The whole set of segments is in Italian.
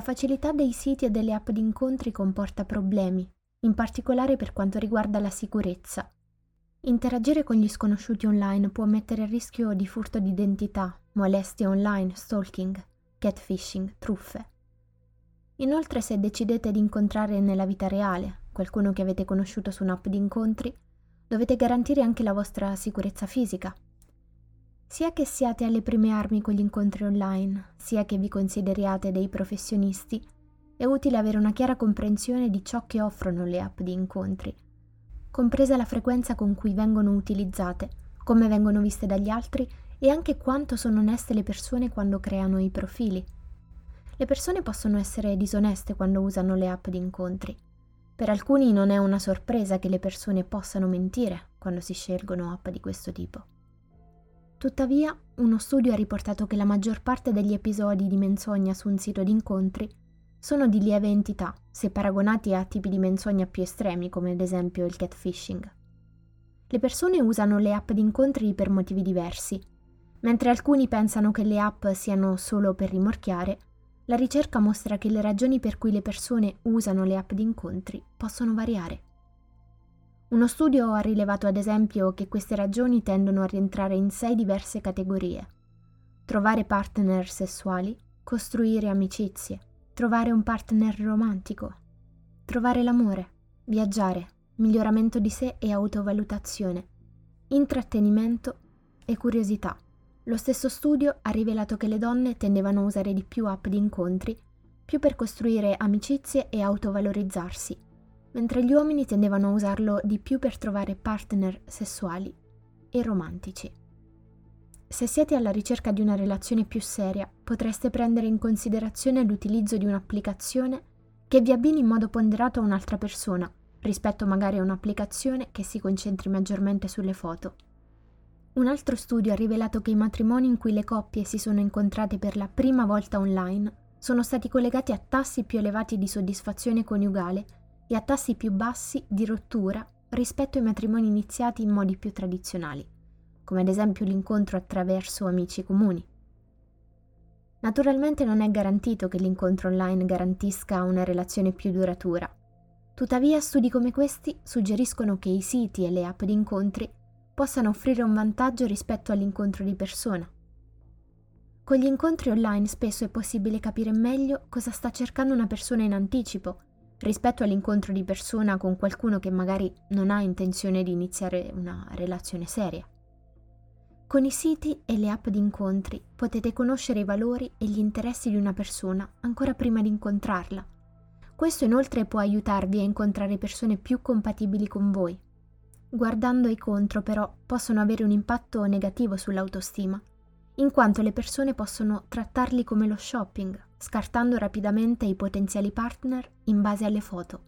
facilità dei siti e delle app di incontri comporta problemi, in particolare per quanto riguarda la sicurezza. Interagire con gli sconosciuti online può mettere a rischio di furto di identità, molestie online, stalking, catfishing, truffe. Inoltre, se decidete di incontrare nella vita reale qualcuno che avete conosciuto su un'app di incontri, dovete garantire anche la vostra sicurezza fisica. Sia che siate alle prime armi con gli incontri online, sia che vi consideriate dei professionisti, è utile avere una chiara comprensione di ciò che offrono le app di incontri, compresa la frequenza con cui vengono utilizzate, come vengono viste dagli altri e anche quanto sono oneste le persone quando creano i profili. Le persone possono essere disoneste quando usano le app di incontri. Per alcuni non è una sorpresa che le persone possano mentire quando si scelgono app di questo tipo. Tuttavia, uno studio ha riportato che la maggior parte degli episodi di menzogna su un sito di incontri sono di lieve entità, se paragonati a tipi di menzogna più estremi, come ad esempio il catfishing. Le persone usano le app di incontri per motivi diversi. Mentre alcuni pensano che le app siano solo per rimorchiare, la ricerca mostra che le ragioni per cui le persone usano le app di incontri possono variare. Uno studio ha rilevato ad esempio che queste ragioni tendono a rientrare in 6 diverse categorie: trovare partner sessuali, costruire amicizie, trovare un partner romantico, trovare l'amore, viaggiare, miglioramento di sé e autovalutazione, intrattenimento e curiosità. Lo stesso studio ha rivelato che le donne tendevano a usare di più app di incontri, più per costruire amicizie e autovalorizzarsi, mentre gli uomini tendevano a usarlo di più per trovare partner sessuali e romantici. Se siete alla ricerca di una relazione più seria, potreste prendere in considerazione l'utilizzo di un'applicazione che vi abbini in modo ponderato a un'altra persona, rispetto magari a un'applicazione che si concentri maggiormente sulle foto. Un altro studio ha rivelato che i matrimoni in cui le coppie si sono incontrate per la prima volta online sono stati collegati a tassi più elevati di soddisfazione coniugale e a tassi più bassi di rottura rispetto ai matrimoni iniziati in modi più tradizionali, come ad esempio l'incontro attraverso amici comuni. Naturalmente non è garantito che l'incontro online garantisca una relazione più duratura. Tuttavia, studi come questi suggeriscono che i siti e le app di incontri possano offrire un vantaggio rispetto all'incontro di persona. Con gli incontri online spesso è possibile capire meglio cosa sta cercando una persona in anticipo, rispetto all'incontro di persona con qualcuno che magari non ha intenzione di iniziare una relazione seria. Con i siti e le app di incontri potete conoscere i valori e gli interessi di una persona ancora prima di incontrarla. Questo inoltre può aiutarvi a incontrare persone più compatibili con voi. Guardando i contro, però, possono avere un impatto negativo sull'autostima, in quanto le persone possono trattarli come lo shopping, scartando rapidamente i potenziali partner in base alle foto.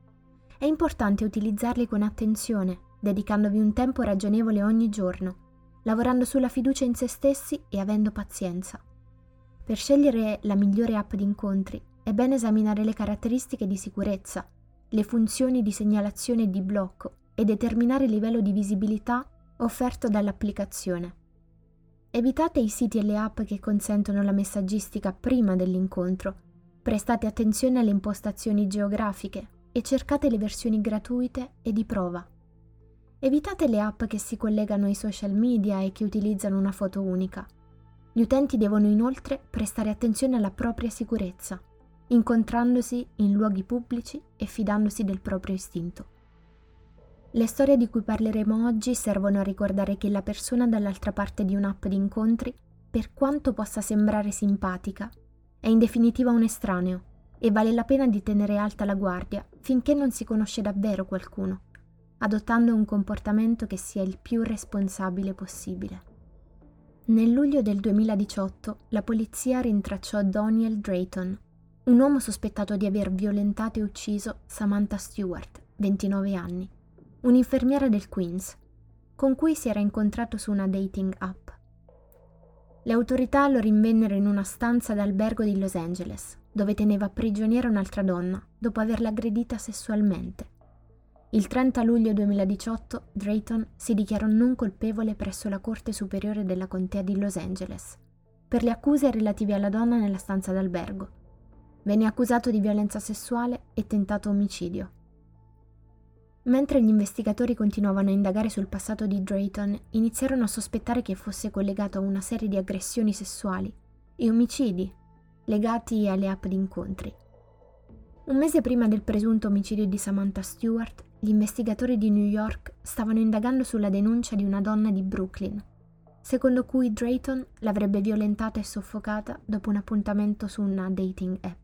È importante utilizzarli con attenzione, dedicandovi un tempo ragionevole ogni giorno, lavorando sulla fiducia in se stessi e avendo pazienza. Per scegliere la migliore app di incontri è bene esaminare le caratteristiche di sicurezza, le funzioni di segnalazione e di blocco e determinare il livello di visibilità offerto dall'applicazione. Evitate i siti e le app che consentono la messaggistica prima dell'incontro, prestate attenzione alle impostazioni geografiche e cercate le versioni gratuite e di prova. Evitate le app che si collegano ai social media e che utilizzano una foto unica. Gli utenti devono inoltre prestare attenzione alla propria sicurezza, incontrandosi in luoghi pubblici e fidandosi del proprio istinto. Le storie di cui parleremo oggi servono a ricordare che la persona dall'altra parte di un'app di incontri, per quanto possa sembrare simpatica, è in definitiva un estraneo e vale la pena di tenere alta la guardia finché non si conosce davvero qualcuno, adottando un comportamento che sia il più responsabile possibile. Nel luglio del 2018 la polizia rintracciò Doniel Drayton, un uomo sospettato di aver violentato e ucciso Samantha Stewart, 29 anni, un'infermiera del Queens, con cui si era incontrato su una dating app. Le autorità lo rinvennero in una stanza d'albergo di Los Angeles, dove teneva prigioniera un'altra donna dopo averla aggredita sessualmente. Il 30 luglio 2018 Drayton si dichiarò non colpevole presso la Corte Superiore della Contea di Los Angeles per le accuse relative alla donna nella stanza d'albergo. Venne accusato di violenza sessuale e tentato omicidio. Mentre gli investigatori continuavano a indagare sul passato di Drayton, iniziarono a sospettare che fosse collegato a una serie di aggressioni sessuali e omicidi legati alle app di incontri. Un mese prima del presunto omicidio di Samantha Stewart, gli investigatori di New York stavano indagando sulla denuncia di una donna di Brooklyn, secondo cui Drayton l'avrebbe violentata e soffocata dopo un appuntamento su una dating app.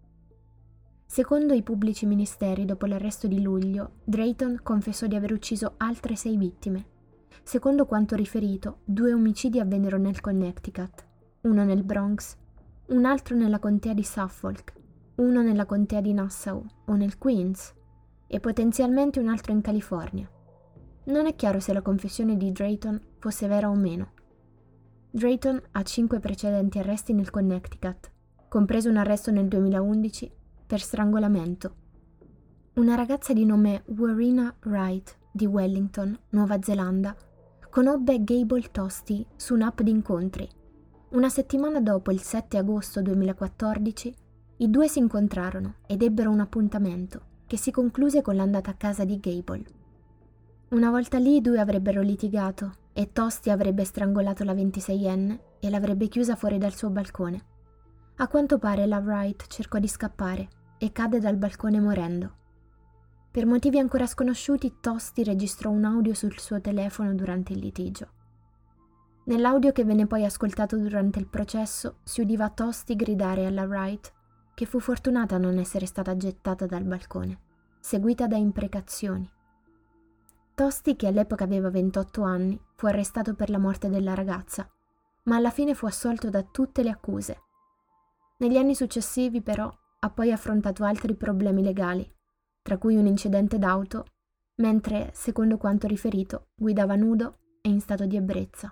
Secondo i pubblici ministeri, dopo l'arresto di luglio, Drayton confessò di aver ucciso altre 6 vittime. Secondo quanto riferito, 2 omicidi avvennero nel Connecticut, uno nel Bronx, un altro nella contea di Suffolk, uno nella contea di Nassau o nel Queens e potenzialmente un altro in California. Non è chiaro se la confessione di Drayton fosse vera o meno. Drayton ha 5 precedenti arresti nel Connecticut, compreso un arresto nel 2011 per strangolamento. Una ragazza di nome Warina Wright di Wellington, Nuova Zelanda, conobbe Gable Tosti su un'app di incontri. Una settimana dopo, il 7 agosto 2014, i due si incontrarono ed ebbero un appuntamento che si concluse con l'andata a casa di Gable. Una volta lì i due avrebbero litigato e Tosti avrebbe strangolato la 26enne e l'avrebbe chiusa fuori dal suo balcone. A quanto pare la Wright cercò di scappare e cadde dal balcone morendo. Per motivi ancora sconosciuti, Tosti registrò un audio sul suo telefono durante il litigio. Nell'audio che venne poi ascoltato durante il processo si udiva Tosti gridare alla Wright che fu fortunata a non essere stata gettata dal balcone, seguita da imprecazioni. Tosti, che all'epoca aveva 28 anni, fu arrestato per la morte della ragazza, ma alla fine fu assolto da tutte le accuse. Negli anni successivi, però, ha poi affrontato altri problemi legali, tra cui un incidente d'auto, mentre, secondo quanto riferito, guidava nudo e in stato di ebbrezza.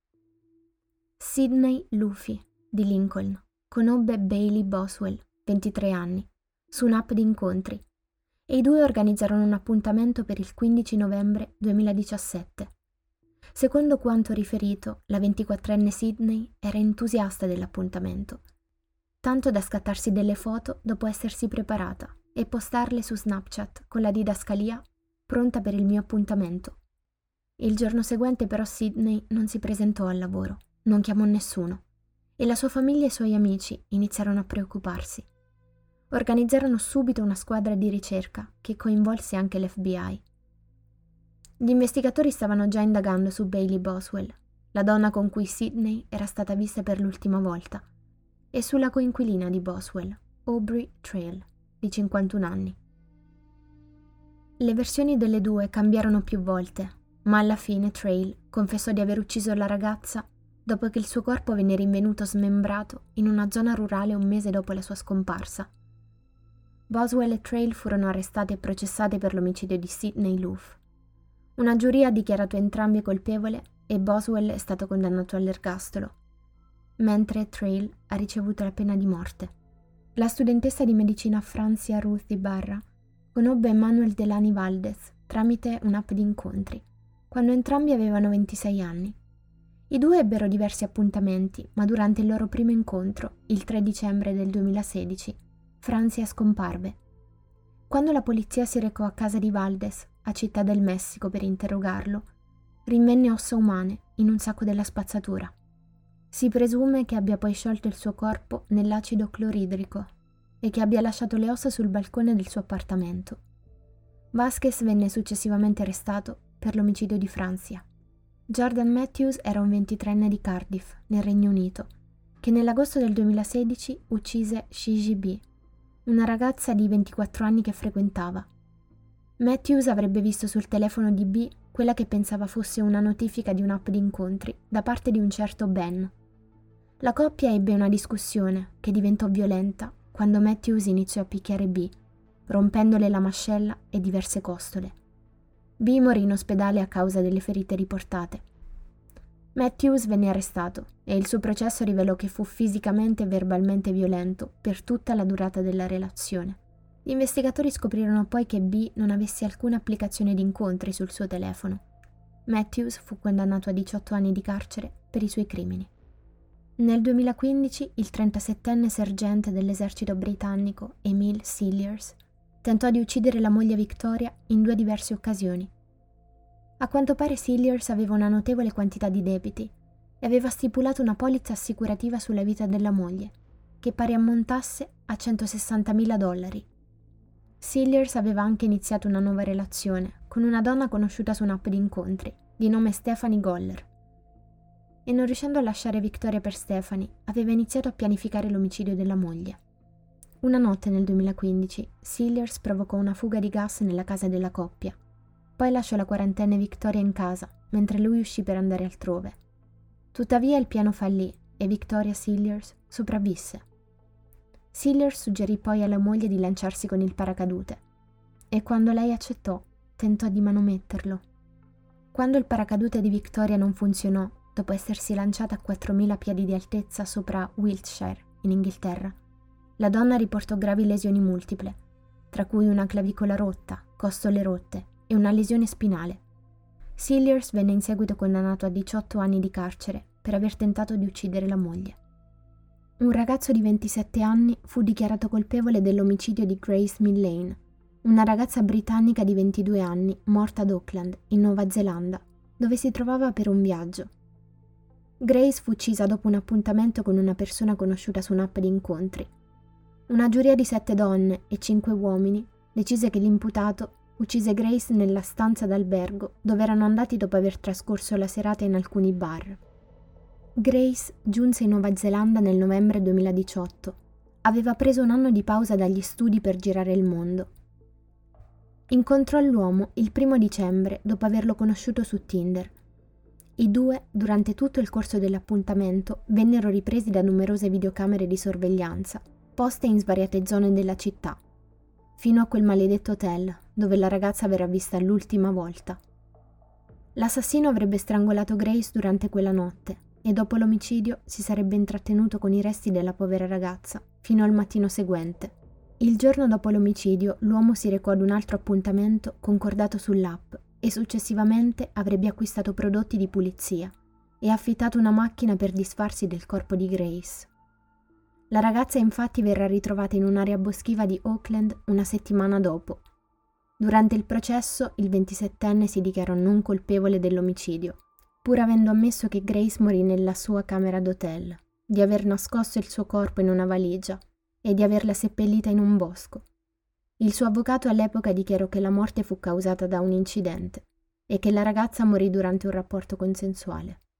Sidney Luffy, di Lincoln, conobbe Bailey Boswell, 23 anni, su un'app di incontri, e i due organizzarono un appuntamento per il 15 novembre 2017. Secondo quanto riferito, la 24enne Sidney era entusiasta dell'appuntamento, tanto da scattarsi delle foto dopo essersi preparata e postarle su Snapchat con la didascalia pronta per il mio appuntamento. Il giorno seguente però Sidney non si presentò al lavoro, non chiamò nessuno e la sua famiglia e i suoi amici iniziarono a preoccuparsi. Organizzarono subito una squadra di ricerca che coinvolse anche l'FBI. Gli investigatori stavano già indagando su Bailey Boswell, la donna con cui Sidney era stata vista per l'ultima volta, e sulla coinquilina di Boswell, Aubrey Trail, di 51 anni. Le versioni delle due cambiarono più volte, ma alla fine Trail confessò di aver ucciso la ragazza dopo che il suo corpo venne rinvenuto smembrato in una zona rurale un mese dopo la sua scomparsa. Boswell e Trail furono arrestati e processati per l'omicidio di Sidney Luff. Una giuria ha dichiarato entrambi colpevole e Boswell è stato condannato all'ergastolo, mentre Trail ha ricevuto la pena di morte. La studentessa di medicina Francia Ruth Ibarra conobbe Emmanuel Delany Valdez tramite un'app di incontri, quando entrambi avevano 26 anni. I due ebbero diversi appuntamenti, ma durante il loro primo incontro, il 3 dicembre del 2016, Francia scomparve. Quando la polizia si recò a casa di Valdez, a Città del Messico, per interrogarlo, rinvenne ossa umane in un sacco della spazzatura. Si presume che abbia poi sciolto il suo corpo nell'acido cloridrico e che abbia lasciato le ossa sul balcone del suo appartamento. Vasquez venne successivamente arrestato per l'omicidio di Francia. Jordan Matthews era un 23enne di Cardiff, nel Regno Unito, che nell'agosto del 2016 uccise Gigi B, una ragazza di 24 anni che frequentava. Matthews avrebbe visto sul telefono di B quella che pensava fosse una notifica di un'app di incontri da parte di un certo Ben. La coppia ebbe una discussione che diventò violenta quando Matthews iniziò a picchiare B, rompendole la mascella e diverse costole. B morì in ospedale a causa delle ferite riportate. Matthews venne arrestato e il suo processo rivelò che fu fisicamente e verbalmente violento per tutta la durata della relazione. Gli investigatori scoprirono poi che B non avesse alcuna applicazione di incontri sul suo telefono. Matthews fu condannato a 18 anni di carcere per i suoi crimini. Nel 2015 il 37enne sergente dell'esercito britannico Emile Cilliers tentò di uccidere la moglie Victoria in 2 diverse occasioni. A quanto pare Cilliers aveva una notevole quantità di debiti e aveva stipulato una polizza assicurativa sulla vita della moglie, che pare ammontasse a $160.000. Cilliers aveva anche iniziato una nuova relazione con una donna conosciuta su un'app di incontri, di nome Stephanie Goller. E non riuscendo a lasciare Victoria per Stephanie, aveva iniziato a pianificare l'omicidio della moglie. Una notte nel 2015, Cilliers provocò una fuga di gas nella casa della coppia. Poi lasciò la quarantenne Victoria in casa, mentre lui uscì per andare altrove. Tuttavia il piano fallì e Victoria Cilliers sopravvisse. Cilliers suggerì poi alla moglie di lanciarsi con il paracadute e quando lei accettò, tentò di manometterlo. Quando il paracadute di Victoria non funzionò, dopo essersi lanciata a 4.000 piedi di altezza sopra Wiltshire, in Inghilterra, la donna riportò gravi lesioni multiple, tra cui una clavicola rotta, costole rotte e una lesione spinale. Cilliers venne in seguito condannato a 18 anni di carcere per aver tentato di uccidere la moglie. Un ragazzo di 27 anni fu dichiarato colpevole dell'omicidio di Grace Millane, una ragazza britannica di 22 anni morta ad Auckland, in Nuova Zelanda, dove si trovava per un viaggio. Grace fu uccisa dopo un appuntamento con una persona conosciuta su un'app di incontri. Una giuria di 7 donne e 5 uomini decise che l'imputato uccise Grace nella stanza d'albergo dove erano andati dopo aver trascorso la serata in alcuni bar. Grace giunse in Nuova Zelanda nel novembre 2018. Aveva preso un anno di pausa dagli studi per girare il mondo. Incontrò l'uomo il 1 dicembre dopo averlo conosciuto su Tinder. I due, durante tutto il corso dell'appuntamento, vennero ripresi da numerose videocamere di sorveglianza, poste in svariate zone della città, fino a quel maledetto hotel dove la ragazza verrà vista l'ultima volta. L'assassino avrebbe strangolato Grace durante quella notte e dopo l'omicidio si sarebbe intrattenuto con i resti della povera ragazza fino al mattino seguente. Il giorno dopo l'omicidio l'uomo si recò ad un altro appuntamento concordato sull'app e successivamente avrebbe acquistato prodotti di pulizia e affittato una macchina per disfarsi del corpo di Grace. La ragazza infatti verrà ritrovata in un'area boschiva di Auckland una settimana dopo. Durante il processo il 27enne si dichiarò non colpevole dell'omicidio, pur avendo ammesso che Grace morì nella sua camera d'hotel, di aver nascosto il suo corpo in una valigia e di averla seppellita in un bosco. Il suo avvocato all'epoca dichiarò che la morte fu causata da un incidente e che la ragazza morì durante un rapporto consensuale.